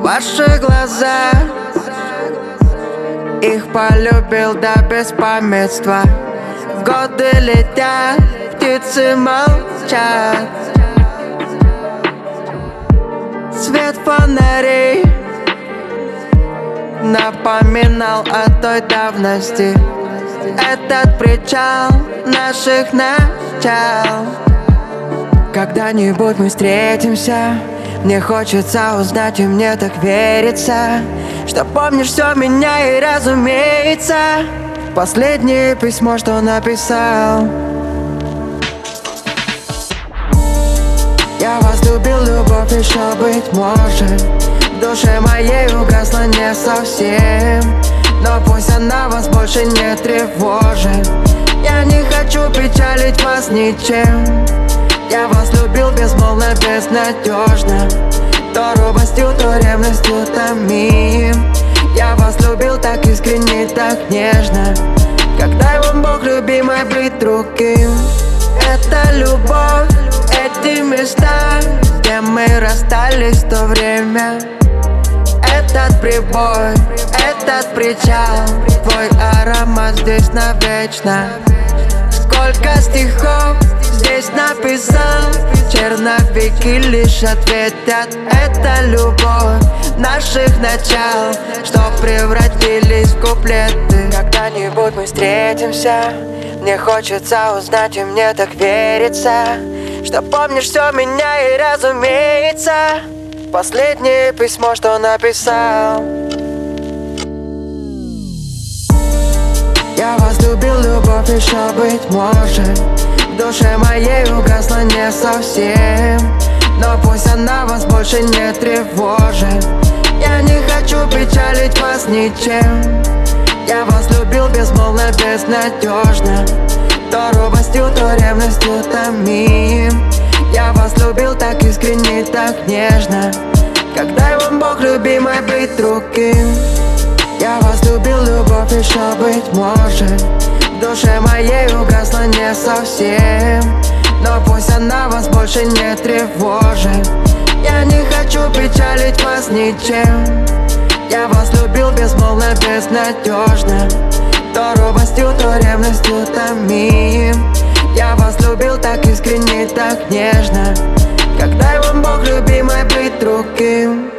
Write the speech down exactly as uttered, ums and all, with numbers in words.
ваши глаза. Их полюбил до беспамятства. Годы летят, птицы молчат. Свет фонарей напоминал о той давности. Этот причал наших начал. Когда-нибудь мы встретимся. Мне хочется узнать, и мне так верится, что помнишь все меня, и разумеется последнее письмо, что написал. Я вас любил, любовь еще, быть может, в душе моей угасла не совсем. Но пусть она вас больше не тревожит. Я не хочу печалить вас ничем. Я вас любил безмолвно, безнадежно. То робостью, то ревностью томим. Я вас любил так искренне, так нежно. Как дай вам Бог, любимой, быть другим. Это любовь, эти места, где мы расстались в то время. Этот прибой, этот причал, твой аромат здесь навечно. Сколько стихов здесь написал, черновики лишь ответят. Это любовь наших начал, что превратились в куплеты. Когда-нибудь мы встретимся. Мне хочется узнать, и мне так верится, что помнишь все меня, и разумеется последнее письмо, что написал. Я вас любил, любовь еще, быть может, в душе моей угасла не совсем. Но пусть она вас больше не тревожит. Я не хочу печалить вас ничем. Я вас любил безмолвно, безнадежно. То робостью, то ревностью томим. Я вас любил так искренне, так нежно. Как дай вам Бог, любимой, быть другим. Я вас любил, любовь еще, быть может, в душе моей угасла не совсем. Но пусть она вас больше не тревожит. Я не хочу печалить вас ничем. Я вас любил безмолвно, безнадежно. То робостью, то ревностью томим. Я вас любил так искренне, так нежно. Как дай вам Бог, любимой, быть другим.